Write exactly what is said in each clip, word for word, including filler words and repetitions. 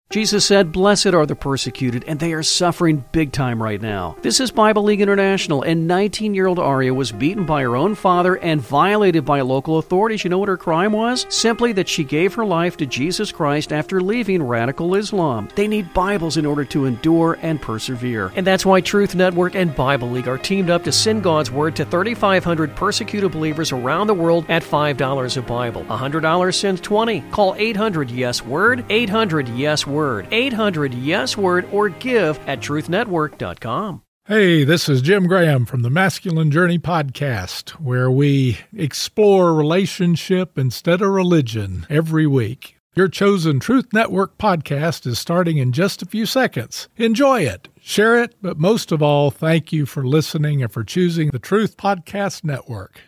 Jesus said, "Blessed are the persecuted," and they are suffering big time right now. This is Bible League International, and nineteen-year-old Aria was beaten by her own father and violated by local authorities. You know what her crime was? Simply that she gave her life to Jesus Christ after leaving radical Islam. They need Bibles in order to endure and persevere. And that's why Truth Network and Bible League are teamed up to send God's Word to thirty-five hundred persecuted believers around the world at five dollars a Bible. one hundred dollars sends twenty. Call eight hundred yes word, eight hundred yes word. eight hundred yes word, or give at truth network dot com. Hey, this is Jim Graham from the Masculine Journey podcast, where we explore relationship instead of religion every week. Your chosen Truth Network podcast is starting in just a few seconds. Enjoy it, share it, but most of all, thank you for listening and for choosing the Truth Podcast Network.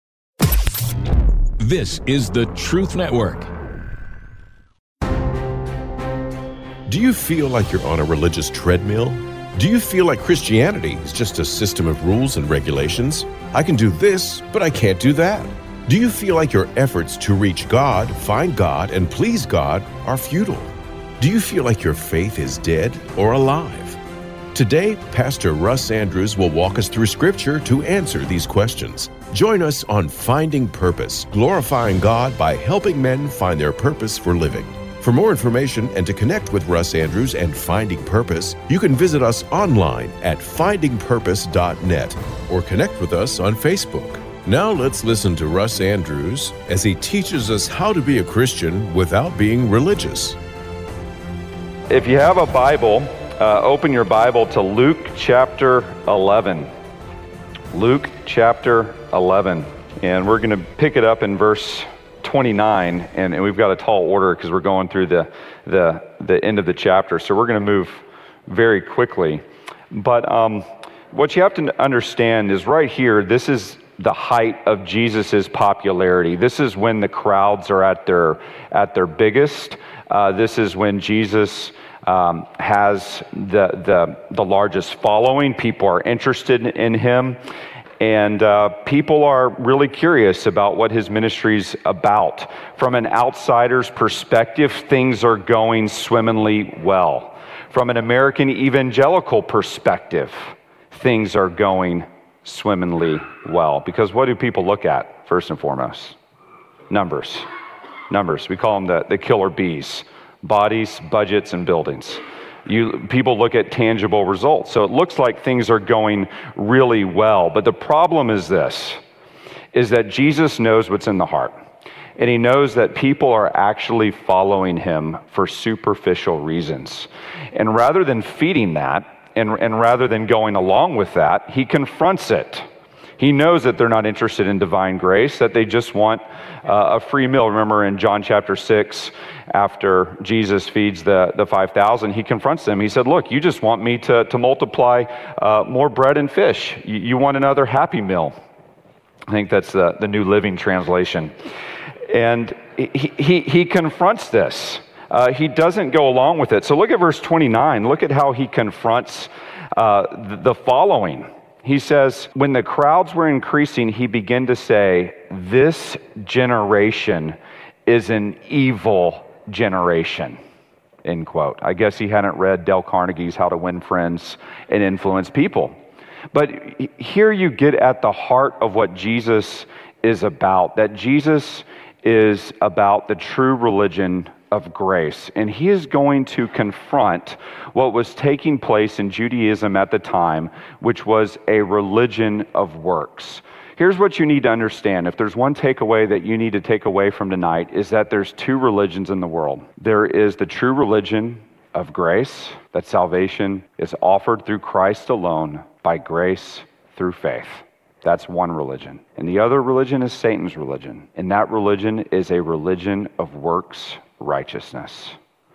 This is the Truth Network. Do you feel like you're on a religious treadmill? Do you feel like Christianity is just a system of rules and regulations? I can do this, but I can't do that. Do you feel like your efforts to reach God, find God, and please God are futile? Do you feel like your faith is dead or alive? Today, Pastor Russ Andrews will walk us through Scripture to answer these questions. Join us on Finding Purpose, glorifying God by helping men find their purpose for living. For more information and to connect with Russ Andrews and Finding Purpose, you can visit us online at finding purpose dot net or connect with us on Facebook. Now let's listen to Russ Andrews as he teaches us how to be a Christian without being religious. If you have a Bible, uh, open your Bible to Luke chapter eleven. Luke chapter eleven. And we're going to pick it up in verse twenty-nine, and, and we've got a tall order because we're going through the, the the end of the chapter, so we're going to move very quickly. But um, what you have to understand is right here, this is the height of Jesus's popularity. This is when the crowds are at their at their biggest. Uh, this is when Jesus um, has the the the largest following. People are interested in him. And uh, people are really curious about what his ministry's about. From an outsider's perspective, things are going swimmingly well. From an American evangelical perspective, things are going swimmingly well. Because what do people look at, first and foremost? Numbers. Numbers. We call them the, the killer bees. Bodies, budgets, and buildings. You, people look at tangible results. So it looks like things are going really well. But the problem is this, is that Jesus knows what's in the heart. And he knows that people are actually following him for superficial reasons. And rather than feeding that, and, and rather than going along with that, he confronts it. He knows that they're not interested in divine grace, that they just want uh, a free meal. Remember in John chapter six, after Jesus feeds the, the five thousand, he confronts them. He said, look, you just want me to, to multiply uh, more bread and fish. You, you want another happy meal. I think that's the, the New Living Translation. And he, he, he confronts this. Uh, he doesn't go along with it. So look at verse twenty-nine. Look at how he confronts uh, the, the following. He says, when the crowds were increasing, he began to say, this generation is an evil generation, end quote. I guess he hadn't read Dale Carnegie's How to Win Friends and Influence People. But here you get at the heart of what Jesus is about, that Jesus is about the true religion of grace. And he is going to confront what was taking place in Judaism at the time, which was a religion of works. Here's what you need to understand. If there's one takeaway that you need to take away from tonight, is that there's two religions in the world. There is the true religion of grace, that salvation is offered through Christ alone, by grace through faith. That's one religion. And the other religion is Satan's religion. And that religion is a religion of works righteousness.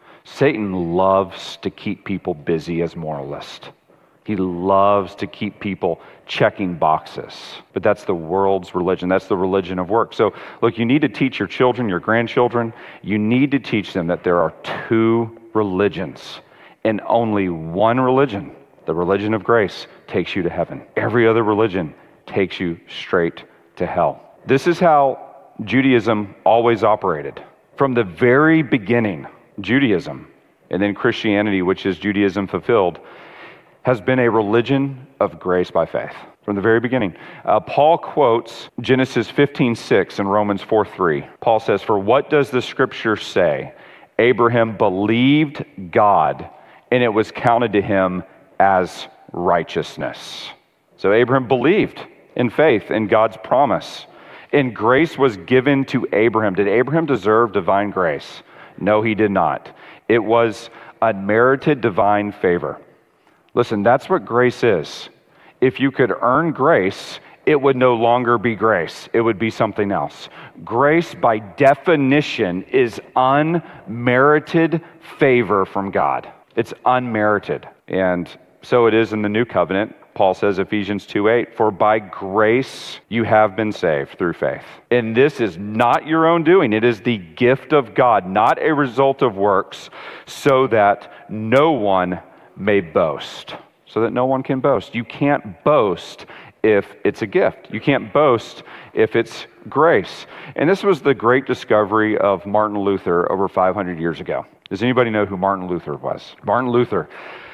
Satan loves to keep people busy as moralists. He loves to keep people checking boxes. But that's the world's religion. That's the religion of work. So, look, you need to teach your children, your grandchildren, you need to teach them that there are two religions, and only one religion, the religion of grace, takes you to heaven. Every other religion takes you straight to hell. This is how Judaism always operated. From the very beginning, Judaism And then Christianity, which is Judaism fulfilled, has been a religion of grace by faith from the very beginning. Uh, Paul quotes Genesis fifteen six and Romans four three. Paul says, "For what does the scripture say? Abraham believed God, and it was counted to him as righteousness." So Abraham believed in faith in God's promise, and grace was given to Abraham. Did Abraham deserve divine grace? No, he did not. It was unmerited divine favor. Listen, that's what grace is. If you could earn grace, it would no longer be grace. It would be something else. Grace, by definition, is unmerited favor from God. It's unmerited. And so it is in the new covenant. Paul says, Ephesians two eight, "For by grace you have been saved through faith. And this is not your own doing. It is the gift of God, not a result of works, so that no one may boast." So that no one can boast. You can't boast if it's a gift. You can't boast if it's grace. And this was the great discovery of Martin Luther over five hundred years ago. Does anybody know who Martin Luther was? Martin Luther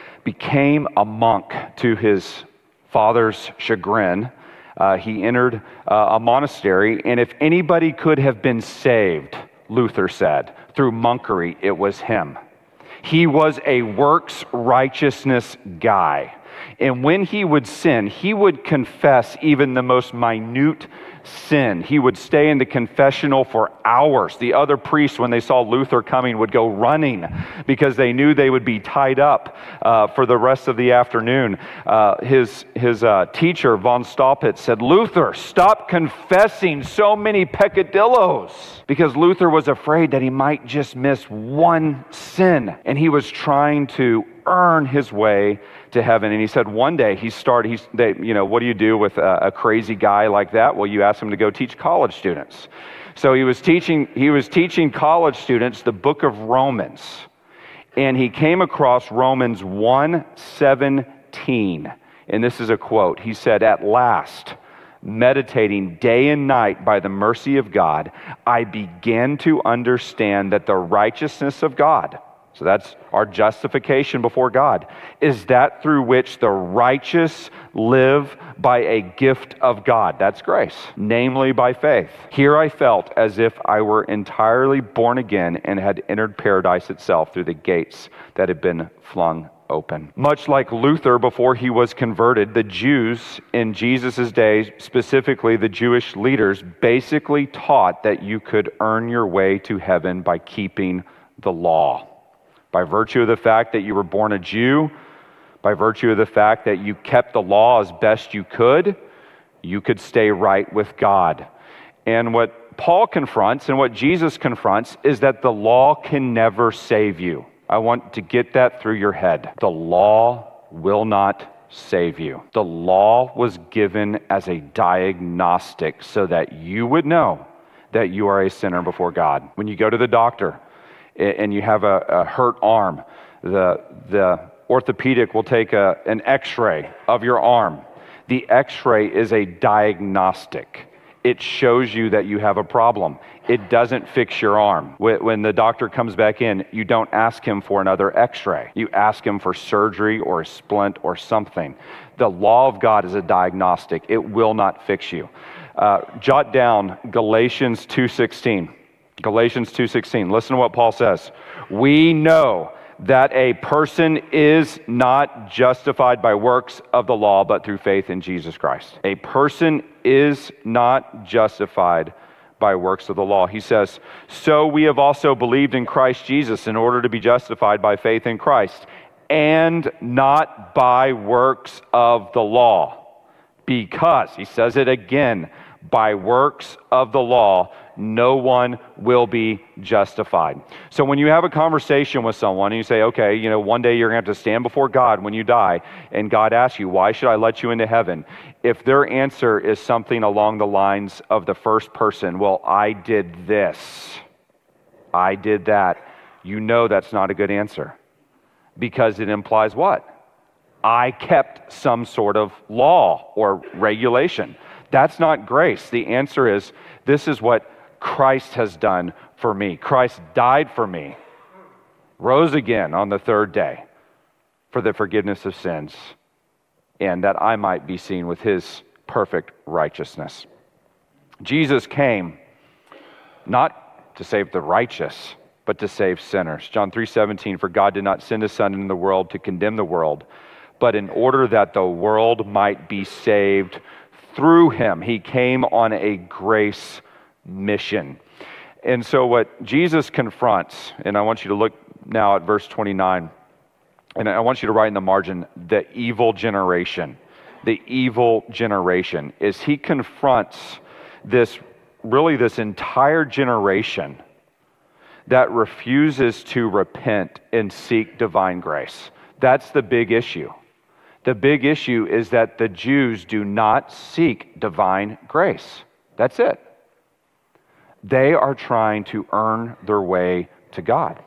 became a monk to his father's chagrin. Uh, he entered uh, a monastery, and if anybody could have been saved, Luther said, through monkery, it was him. He was a works righteousness guy. And when he would sin, he would confess even the most minute sin. He would stay in the confessional for hours. The other priests, when they saw Luther coming, would go running because they knew they would be tied up uh, for the rest of the afternoon. Uh, his his uh, teacher, von Staupitz, said, "Luther, stop confessing so many peccadillos," because Luther was afraid that he might just miss one sin, and he was trying to earn his way to heaven. And he said one day he started, he's, they, you know, what do you do with a, a crazy guy like that? Well, you ask him to go teach college students. So he was teaching, he was teaching college students the book of Romans. And he came across Romans one seventeen. And this is a quote. He said, "At last, meditating day and night by the mercy of God, I began to understand that the righteousness of God," so that's our justification before God, "is that through which the righteous live by a gift of God." That's grace, namely by faith. "Here I felt as if I were entirely born again and had entered paradise itself through the gates that had been flung open." Much like Luther before he was converted, the Jews in Jesus' day, specifically the Jewish leaders, basically taught that you could earn your way to heaven by keeping the law. By virtue of the fact that you were born a Jew, by virtue of the fact that you kept the law as best you could, you could stay right with God. And what Paul confronts and what Jesus confronts is that the law can never save you. I want to get that through your head. The law will not save you. The law was given as a diagnostic so that you would know that you are a sinner before God. When you go to the doctor and you have a, a hurt arm, the, the orthopedic will take a, an x-ray of your arm. The x-ray is a diagnostic. It shows you that you have a problem. It doesn't fix your arm. When the doctor comes back in, you don't ask him for another x-ray. You ask him for surgery or a splint or something. The law of God is a diagnostic. It will not fix you. Uh, jot down Galatians two sixteen. Galatians two sixteen. Listen to what Paul says. "We know that a person is not justified by works of the law, but through faith in Jesus Christ." A person is not justified by works of the law. He says, "So we have also believed in Christ Jesus in order to be justified by faith in Christ, and not by works of the law. Because," he says it again, "by works of the law, no one will be justified." So when you have a conversation with someone and you say, okay, you know, one day you're going to have to stand before God when you die, and God asks you, why should I let you into heaven? If their answer is something along the lines of the first person, well, I did this, I did that, you know that's not a good answer. Because it implies what? I kept some sort of law or regulation. That's not grace. The answer is, this is what Christ has done for me. Christ died for me. rose again on the third day for the forgiveness of sins, and that I might be seen with his perfect righteousness. Jesus came not to save the righteous, but to save sinners. John three seventeen, for God did not send his Son into the world to condemn the world, but in order that the world might be saved through him. He came on a grace mission. And so what Jesus confronts, and I want you to look now at verse twenty-nine, and I want you to write in the margin, the evil generation. The evil generation is he confronts this, really this entire generation that refuses to repent and seek divine grace. That's the big issue. The big issue is that the Jews do not seek divine grace. That's it. They are trying to earn their way to God.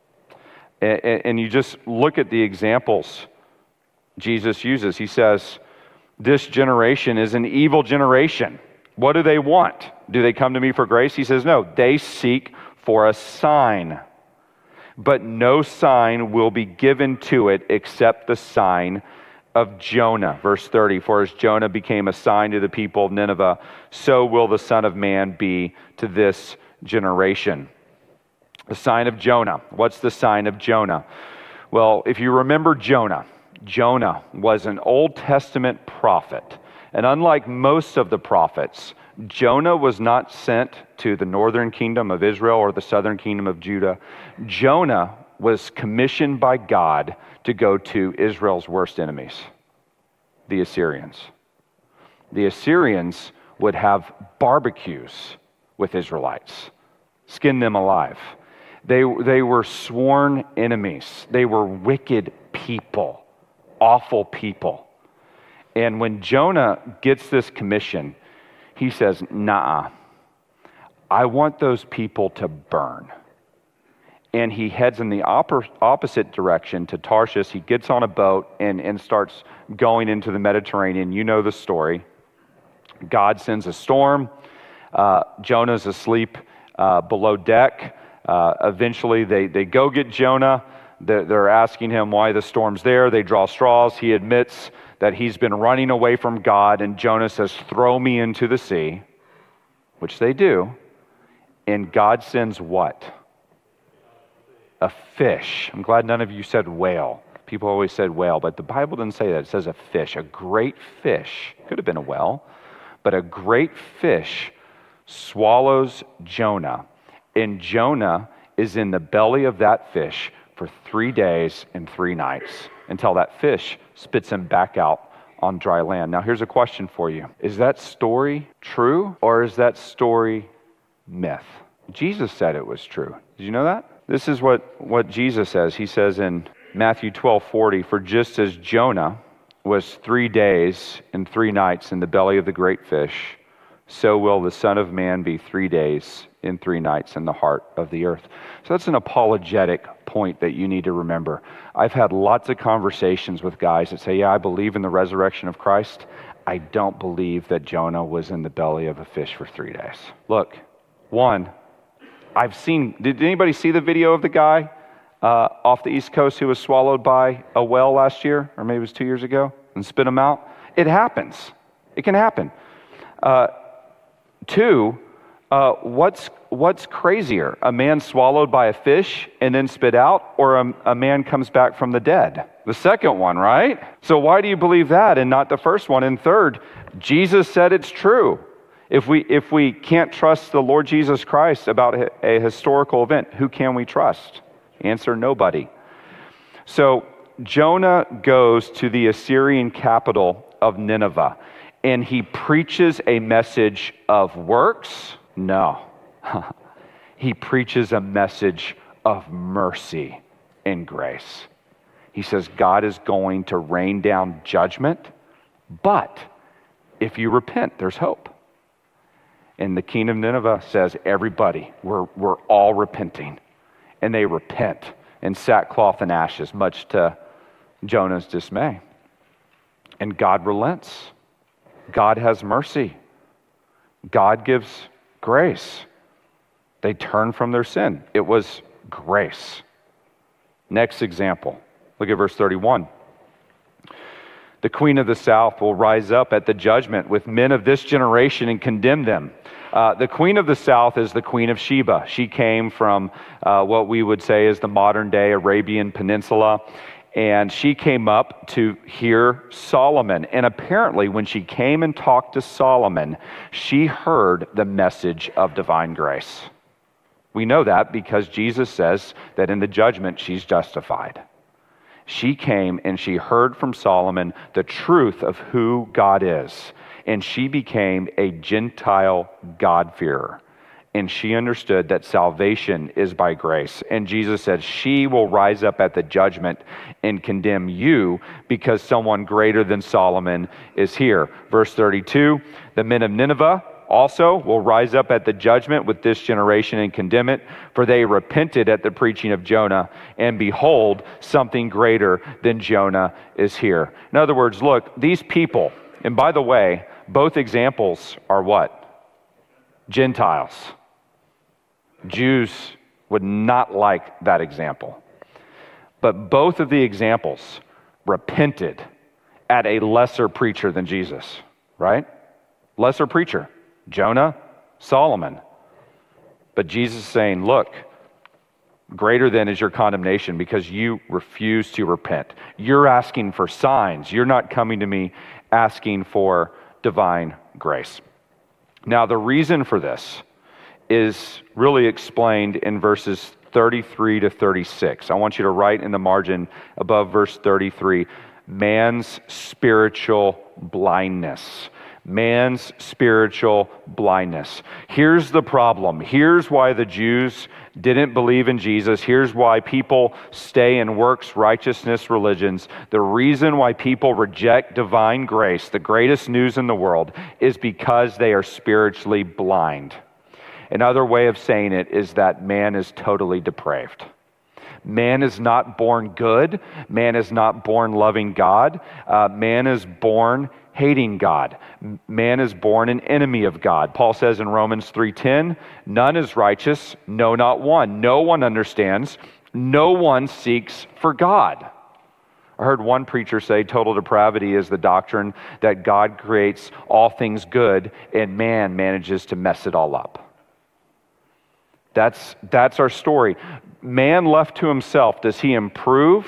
And you just look at the examples Jesus uses. He says, this generation is an evil generation. What do they want? Do they come to me for grace? He says, no, they seek for a sign. But no sign will be given to it except the sign of Jonah. Verse thirty, for as Jonah became a sign to the people of Nineveh, so will the Son of Man be to this generation. The sign of Jonah. What's the sign of Jonah? Well, if you remember Jonah, Jonah was an Old Testament prophet. And unlike most of the prophets, Jonah was not sent to the northern kingdom of Israel or the southern kingdom of Judah. Jonah was commissioned by God to go to Israel's worst enemies, the Assyrians. The Assyrians would have barbecues with Israelites, skin them alive. They, they were sworn enemies. They were wicked people, awful people. And when Jonah gets this commission, he says, nah, I want those people to burn. And he heads in the oppor- opposite direction to Tarshish. He gets on a boat and, and starts going into the Mediterranean. You know the story. God sends a storm. Uh, Jonah's asleep uh, below deck. Uh, eventually, they, they go get Jonah. They're, they're asking him why the storm's there. They draw straws. He admits that he's been running away from God. And Jonah says, throw me into the sea, which they do. And God sends what? A fish. I'm glad none of you said whale. People always said whale, but the Bible doesn't say that. It says a fish, a great fish. Could have been a whale, but a great fish swallows Jonah. And Jonah is in the belly of that fish for three days and three nights until that fish spits him back out on dry land. Now, here's a question for you. Is that story true or is that story myth? Jesus said it was true. Did you know that? This is what, what Jesus says. He says in Matthew twelve forty, for just as Jonah was three days and three nights in the belly of the great fish, so will the Son of Man be three days and three nights in the heart of the earth. So that's an apologetic point that you need to remember. I've had lots of conversations with guys that say, yeah, I believe in the resurrection of Christ. I don't believe that Jonah was in the belly of a fish for three days. Look, one, I've seen, did anybody see the video of the guy uh, off the East Coast who was swallowed by a whale last year, or maybe it was two years ago, and spit him out? It happens. It can happen. Uh, two, uh, what's what's crazier, a man swallowed by a fish and then spit out, or a, a man comes back from the dead? The second one, right? So why do you believe that and not the first one? And third, Jesus said it's true. If we if we can't trust the Lord Jesus Christ about a historical event, who can we trust? Answer, nobody. So Jonah goes to the Assyrian capital of Nineveh, and he preaches a message of works? No. He preaches a message of mercy and grace. He says God is going to rain down judgment, but if you repent, there's hope. And the king of Nineveh says, everybody, we're, we're all repenting. And they repent in sackcloth and ashes, much to Jonah's dismay. And God relents. God has mercy. God gives grace. They turn from their sin. It was grace. Next example. Look at verse thirty-one. The queen of the south will rise up at the judgment with men of this generation and condemn them. Uh, the queen of the south is the queen of Sheba. She came from uh, what we would say is the modern day Arabian Peninsula. And she came up to hear Solomon. And apparently when she came and talked to Solomon, she heard the message of divine grace. We know that because Jesus says that in the judgment she's justified. She came and she heard from Solomon the truth of who God is. And she became a Gentile God-fearer. And she understood that salvation is by grace. And Jesus said, she will rise up at the judgment and condemn you because someone greater than Solomon is here. Verse thirty-two, the men of Nineveh also will rise up at the judgment with this generation and condemn it, for they repented at the preaching of Jonah, and behold, something greater than Jonah is here. In other words, look, these people, and by the way, both examples are what? Gentiles. Jews would not like that example. But both of the examples repented at a lesser preacher than Jesus, right? Lesser preacher. Jonah, Solomon. But Jesus is saying, look, greater than is your condemnation because you refuse to repent. You're asking for signs. You're not coming to me asking for divine grace. Now, the reason for this is really explained in verses thirty-three to thirty-six. I want you to write in the margin above verse thirty-three, man's spiritual blindness. Man's spiritual blindness. Here's the problem. Here's why the Jews didn't believe in Jesus. Here's why people stay in works righteousness religions. The reason why people reject divine grace, the greatest news in the world, is because they are spiritually blind. Another way of saying it is that man is totally depraved. Man is not born good. Man is not born loving God. Uh, man is born hating God. Man is born an enemy of God. Paul says in Romans three ten, none is righteous, no, not one. No one understands. No one seeks for God. I heard one preacher say total depravity is the doctrine that God creates all things good and man manages to mess it all up. That's, that's our story. Man left to himself, does he improve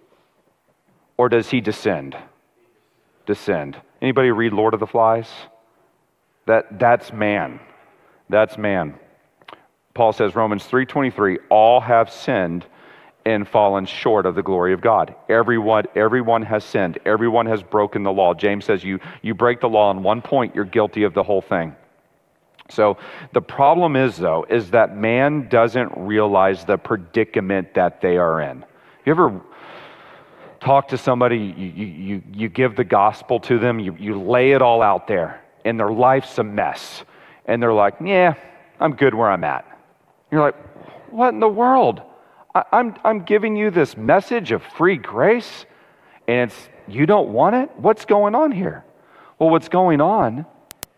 or does he descend? Descend. Anybody read Lord of the Flies? That, that's man. That's man. Paul says, Romans three twenty-three, all have sinned and fallen short of the glory of God. Everyone, everyone has sinned. Everyone has broken the law. James says you, you break the law on one point, you're guilty of the whole thing. So the problem is, though, is that man doesn't realize the predicament that they are in. You ever talk to somebody, you, you, you give the gospel to them, you, you lay it all out there, and their life's a mess. And they're like, yeah, I'm good where I'm at. You're like, what in the world? I, I'm, I'm giving you this message of free grace, and it's you don't want it? What's going on here? Well, what's going on,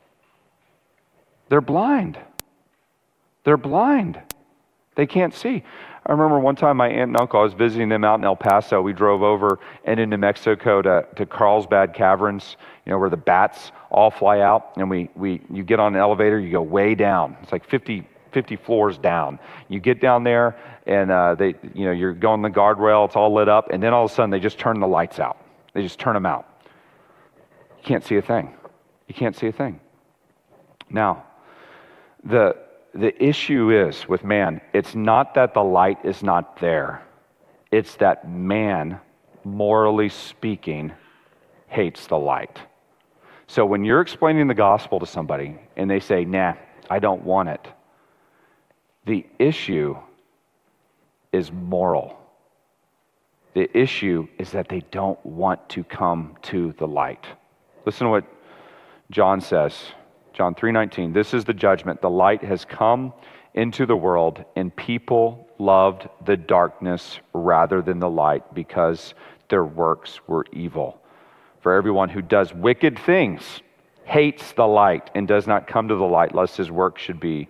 they're blind. They're blind. They can't see. I remember one time my aunt and uncle, I was visiting them out in El Paso. We drove over and into Mexico to, to Carlsbad Caverns, you know, where the bats all fly out. And we, we you get on an elevator, you go way down. It's like fifty, fifty floors down. You get down there and uh, they, you know, you're going the guardrail, it's all lit up. And then all of a sudden they just turn the lights out. They just turn them out. You can't see a thing. You can't see a thing. Now, the The issue is with man, it's not that the light is not there. It's that man, morally speaking, hates the light. So when you're explaining the gospel to somebody and they say, nah, I don't want it, the issue is moral. The issue is that they don't want to come to the light. Listen to what John says. John three nineteen, this is the judgment. The light has come into the world, and people loved the darkness rather than the light because their works were evil. For everyone who does wicked things hates the light and does not come to the light, lest his work should be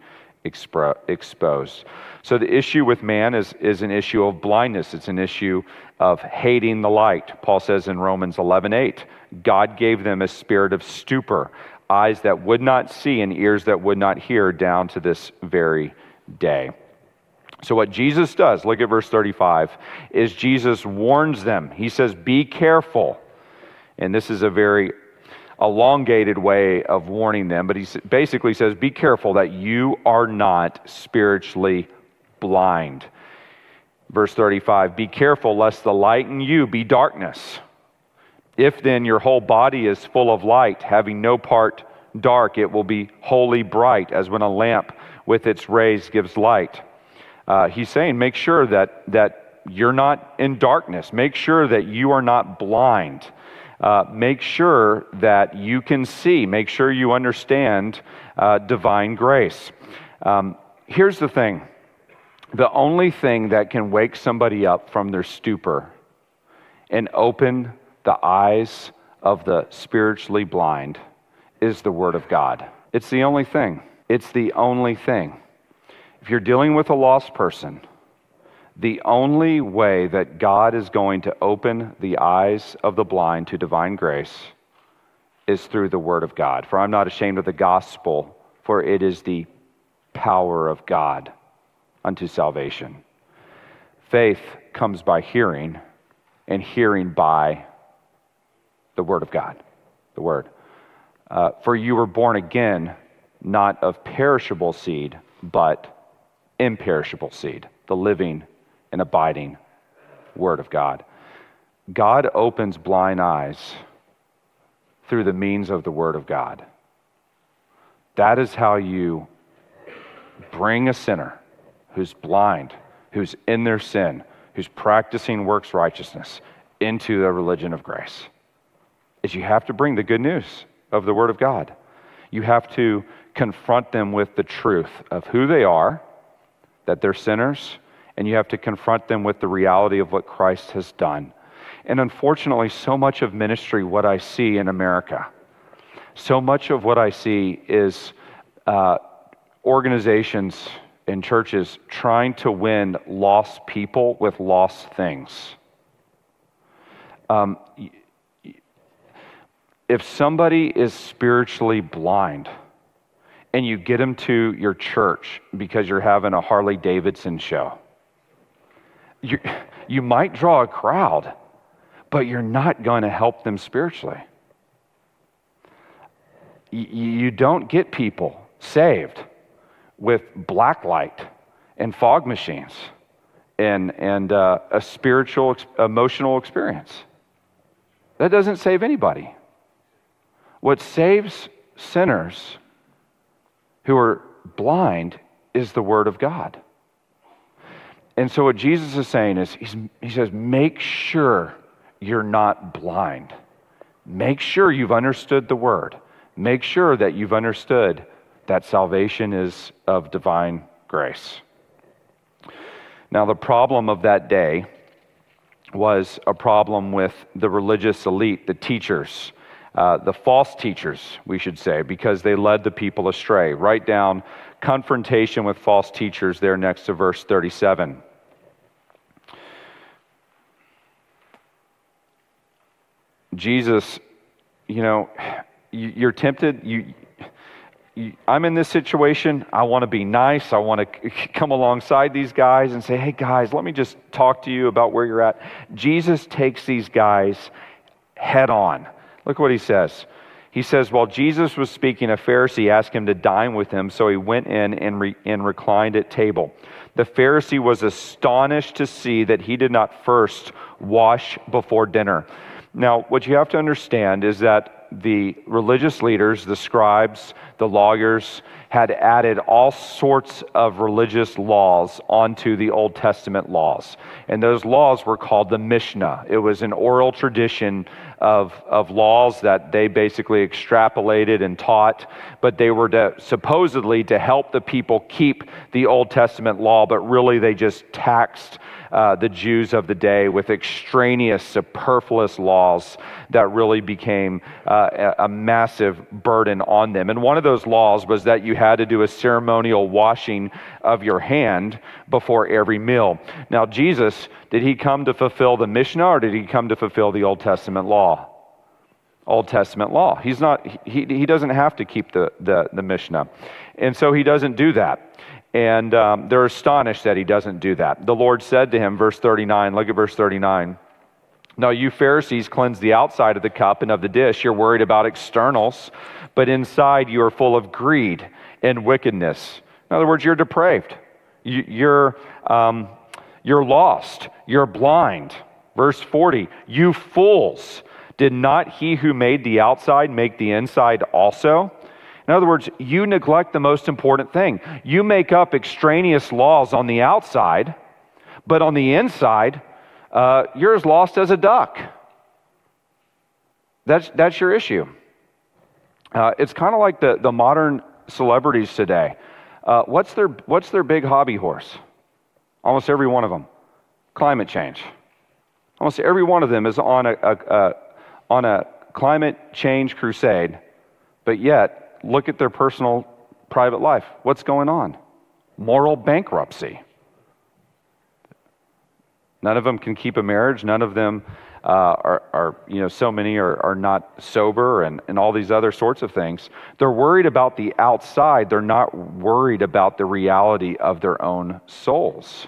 expro- exposed. So the issue with man is, is an issue of blindness. It's an issue of hating the light. Paul says in Romans eleven eight, God gave them a spirit of stupor, eyes that would not see and ears that would not hear, down to this very day. So what Jesus does, look at verse thirty-five, is Jesus warns them. He says, be careful. And this is a very elongated way of warning them, but he basically says, be careful that you are not spiritually blind. Verse thirty-five, be careful lest the light in you be darkness. If then your whole body is full of light, having no part dark, it will be wholly bright, as when a lamp with its rays gives light. Uh, he's saying, make sure that, that you're not in darkness. Make sure that you are not blind. Uh, make sure that you can see. Make sure you understand uh, divine grace. Um, here's the thing. The only thing that can wake somebody up from their stupor and open the eyes of the spiritually blind is the Word of God. It's the only thing. It's the only thing. If you're dealing with a lost person, the only way that God is going to open the eyes of the blind to divine grace is through the Word of God. For I'm not ashamed of the gospel, for it is the power of God unto salvation. Faith comes by hearing, and hearing by the Word of God, the Word. Uh, for you were born again, not of perishable seed, but imperishable seed, the living and abiding Word of God. God opens blind eyes through the means of the Word of God. That is how you bring a sinner who's blind, who's in their sin, who's practicing works righteousness into the religion of grace. Is you have to bring the good news of the Word of God. You have to confront them with the truth of who they are, that they're sinners, and you have to confront them with the reality of what Christ has done. And unfortunately, so much of ministry, what I see in America, so much of what I see is uh, organizations and churches trying to win lost people with lost things. Um, if somebody is spiritually blind, and you get them to your church because you're having a Harley Davidson show, you, you might draw a crowd, but you're not going to help them spiritually. You, you don't get people saved with black light and fog machines and, and uh, a spiritual, emotional experience. That doesn't save anybody. What saves sinners who are blind is the Word of God. And so what Jesus is saying is, he's, he says, make sure you're not blind. Make sure you've understood the Word. Make sure that you've understood that salvation is of divine grace. Now, the problem of that day was a problem with the religious elite, the teachers, uh, the false teachers, we should say, because they led the people astray. Write down confrontation with false teachers there next to verse thirty-seven. Jesus, you know, you're tempted, you, you, I'm in this situation, I want to be nice, I want to come alongside these guys and say, hey guys, let me just talk to you about where you're at. Jesus takes these guys head on. Look what he says. He says, while Jesus was speaking, a Pharisee asked him to dine with him, so he went in and, re- and reclined at table. The Pharisee was astonished to see that he did not first wash before dinner. Now, what you have to understand is that the religious leaders, the scribes, the lawyers, had added all sorts of religious laws onto the Old Testament laws. And those laws were called the Mishnah. It was an oral tradition of, of laws that they basically extrapolated and taught, but they were to, supposedly to help the people keep the Old Testament law, but really they just taxed Uh, the Jews of the day with extraneous, superfluous laws that really became uh, a, a massive burden on them. And one of those laws was that you had to do a ceremonial washing of your hand before every meal. Now, Jesus, did he come to fulfill the Mishnah, or did he come to fulfill the Old Testament law? Old Testament law. He's not, he, he doesn't have to keep the, the, the Mishnah. And so he doesn't do that. And um, they're astonished that he doesn't do that. The Lord said to him, verse thirty-nine, look at verse thirty-nine. Now you Pharisees cleanse the outside of the cup and of the dish. You're worried about externals, but inside you are full of greed and wickedness. In other words, you're depraved. You, you're, um, you're lost. You're blind. Verse forty, you fools. Did not he who made the outside make the inside also? In other words, you neglect the most important thing. You make up extraneous laws on the outside, but on the inside, uh, you're as lost as a duck. That's, that's your issue. Uh, it's kind of like the, the modern celebrities today. Uh, what's their, what's their big hobby horse? Almost every one of them. Climate change. Almost every one of them is on a, a, a on a climate change crusade, but yet, look at their personal, private life. What's going on? Moral bankruptcy. None of them can keep a marriage. None of them uh, are, are, you know, so many are, are not sober and, and all these other sorts of things. They're worried about the outside. They're not worried about the reality of their own souls.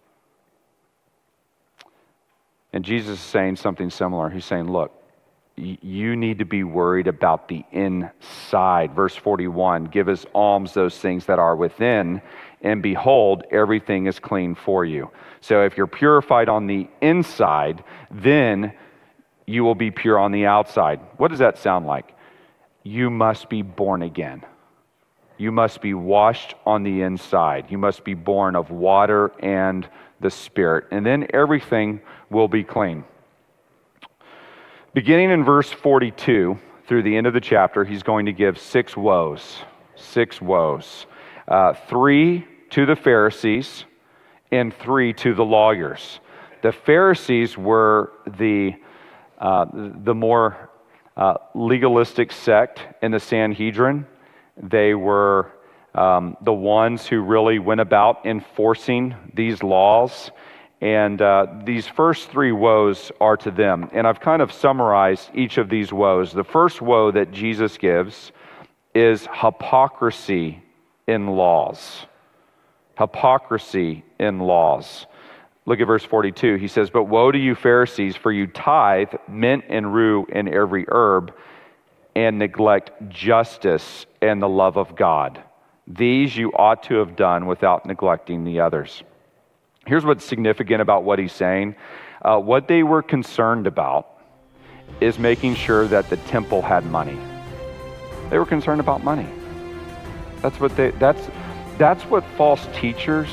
And Jesus is saying something similar. He's saying, look, you need to be worried about the inside. Verse forty-one, give as alms those things that are within, and behold, everything is clean for you. So if you're purified on the inside, then you will be pure on the outside. What does that sound like? You must be born again. You must be washed on the inside. You must be born of water and the Spirit. And then everything will be clean. Beginning in verse forty-two through the end of the chapter, he's going to give six woes. Six woes. Uh, three to the Pharisees and three to the lawyers. The Pharisees were the, uh, the more uh, legalistic sect in the Sanhedrin. They were um, the ones who really went about enforcing these laws. And uh, these first three woes are to them. And I've kind of summarized each of these woes. The first woe that Jesus gives is hypocrisy in laws. Hypocrisy in laws. Look at verse forty-two. He says, but woe to you Pharisees, for you tithe mint and rue and every herb, and neglect justice and the love of God. These you ought to have done without neglecting the others. Here's what's significant about what he's saying. Uh, what they were concerned about is making sure that the temple had money. They were concerned about money. That's what they. That's that's what false teachers,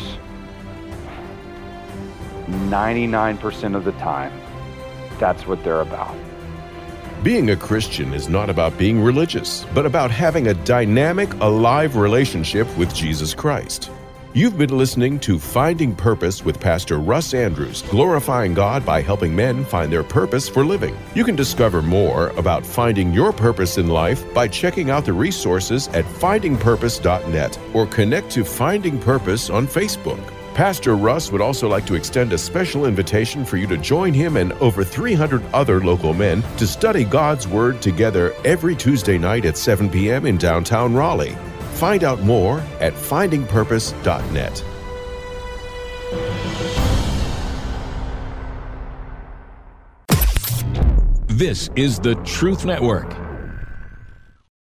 ninety-nine percent of the time, that's what they're about. Being a Christian is not about being religious, but about having a dynamic, alive relationship with Jesus Christ. You've been listening to Finding Purpose with Pastor Russ Andrews, glorifying God by helping men find their purpose for living. You can discover more about finding your purpose in life by checking out the resources at finding purpose dot net or connect to Finding Purpose on Facebook. Pastor Russ would also like to extend a special invitation for you to join him and over three hundred other local men to study God's Word together every Tuesday night at seven p.m. in downtown Raleigh. Find out more at finding purpose dot net. This is the Truth Network.